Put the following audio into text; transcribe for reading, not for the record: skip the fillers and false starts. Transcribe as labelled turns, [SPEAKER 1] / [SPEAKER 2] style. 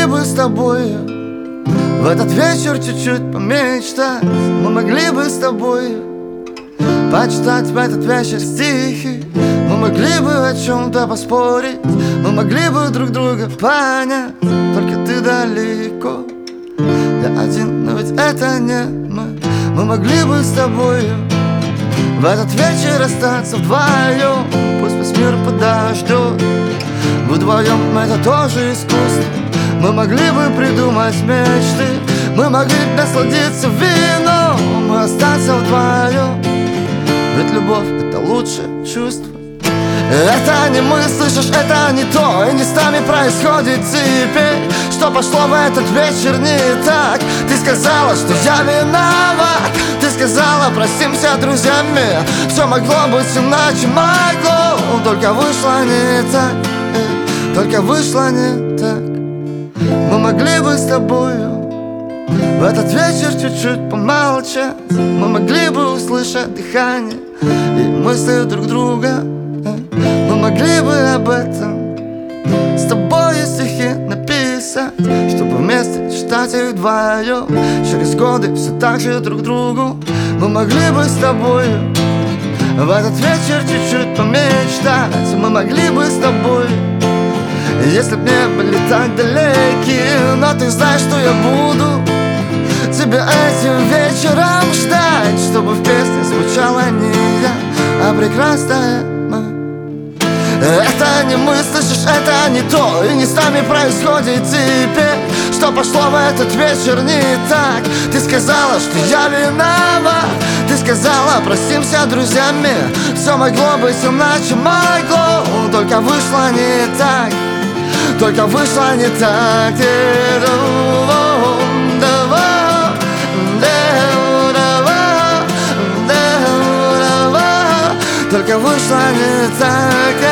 [SPEAKER 1] могли бы с тобой в этот вечер чуть-чуть помечтать. Мы могли бы с тобой почитать в этот вечер стихи. Мы могли бы о чем-то поспорить. Мы могли бы друг друга понять. Только ты далеко, я один, но ведь это не мы. Мы могли бы с тобой в этот вечер остаться вдвоем. Пусть весь мир подождет. Вдвоем это тоже искусство. Мы могли бы придумать мечты. Мы могли бы насладиться вином. Мы остаться вдвоем. Ведь любовь — это лучшее чувство. Это не мы, слышишь, это не то. И не с нами происходит теперь. Что пошло в этот вечер не так. Ты сказала, что я виноват. Ты сказала, простимся друзьями. Все могло быть иначе, могло. Только вышло не так. Только вышло не так. Мы могли бы с тобою в этот вечер чуть-чуть помолчать. Мы могли бы услышать дыхание и мысли друг друга. Мы могли бы об этом с тобой стихи написать, чтобы вместе читать их вдвоем. Через годы все так же друг другу. Мы могли бы с тобой в этот вечер чуть-чуть помечтать. Мы могли бы с тобой, если б не были так далеки. Но ты знаешь, что я буду тебя этим вечером ждать, чтобы в песне звучала не я, а прекрасная мы. Это не мы, слышишь, это не то. И не с нами происходит теперь. Что пошло в этот вечер не так. Ты сказала, что я виноват. Ты сказала, простимся друзьями. Все могло быть иначе, могло. Только вышло не так. Только вышло не так. Только вышло не так.